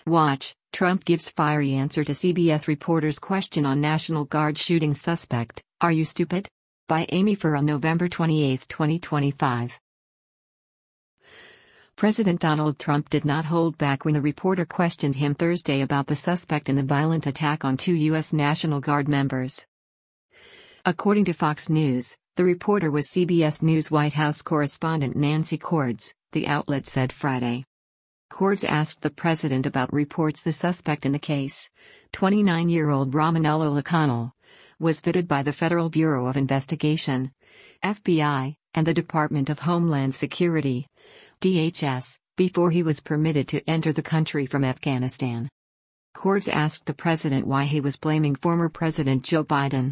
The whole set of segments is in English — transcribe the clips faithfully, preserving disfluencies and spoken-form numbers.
Watch, Trump gives fiery answer to C B S reporter's question on National Guard shooting suspect, "Are you stupid?" By Amy Farr on November twenty-eighth, twenty twenty-five. President Donald Trump did not hold back when the reporter questioned him Thursday about the suspect in the violent attack on two U S National Guard members. According to Fox News, the reporter was C B S News White House correspondent Nancy Cordes, the outlet said Friday. Cordes asked the president about reports the suspect in the case, twenty-nine-year-old Romanello Lacanal, was vetted by the Federal Bureau of Investigation, F B I, and the Department of Homeland Security, D H S, before he was permitted to enter the country from Afghanistan. Cordes asked the president why he was blaming former President Joe Biden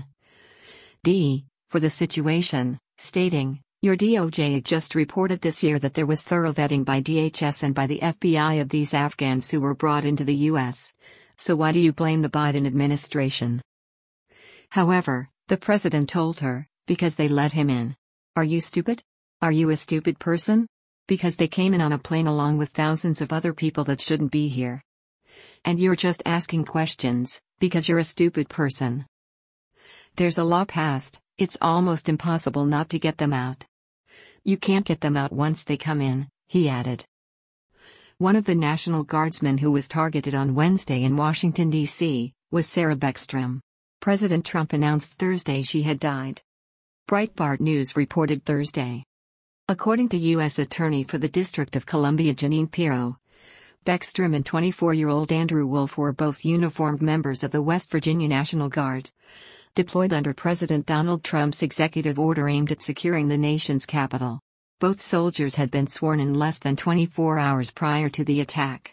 D. for the situation, stating, "Your D O J just reported this year that there was thorough vetting by D H S and by the F B I of these Afghans who were brought into the U S, so why do you blame the Biden administration?" However, the president told her, "Because they let him in. Are you stupid? Are you a stupid person? Because they came in on a plane along with thousands of other people that shouldn't be here. And you're just asking questions, because you're a stupid person. There's a law passed, it's almost impossible not to get them out. You can't get them out once they come in," he added. One of the National Guardsmen who was targeted on Wednesday in Washington, D C, was Sarah Beckstrom. President Trump announced Thursday she had died. Breitbart News reported Thursday. According to U S Attorney for the District of Columbia Jeanine Pirro, Beckstrom and twenty-four-year-old Andrew Wolf were both uniformed members of the West Virginia National Guard, deployed under President Donald Trump's executive order aimed at securing the nation's capital. Both soldiers had been sworn in less than twenty-four hours prior to the attack.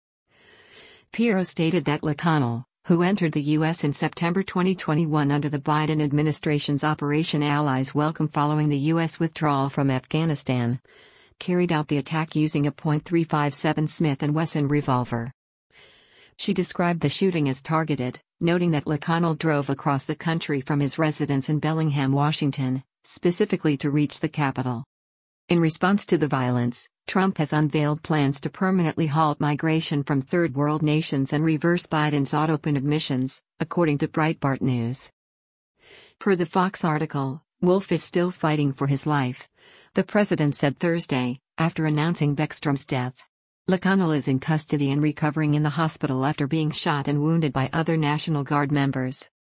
Pirro stated that Lacanal, who entered the U S in September twenty twenty-one under the Biden administration's Operation Allies Welcome following the U S withdrawal from Afghanistan, carried out the attack using a point three five seven Smith and Wesson revolver. She described the shooting as targeted, noting that Lacanal drove across the country from his residence in Bellingham, Washington, specifically to reach the capital. In response to the violence, Trump has unveiled plans to permanently halt migration from third world nations and reverse Biden's auto-open admissions, according to Breitbart News. Per the Fox article, Wolf is still fighting for his life, the president said Thursday, after announcing Beckstrom's death. Lacanal is in custody and recovering in the hospital after being shot and wounded by other National Guard members.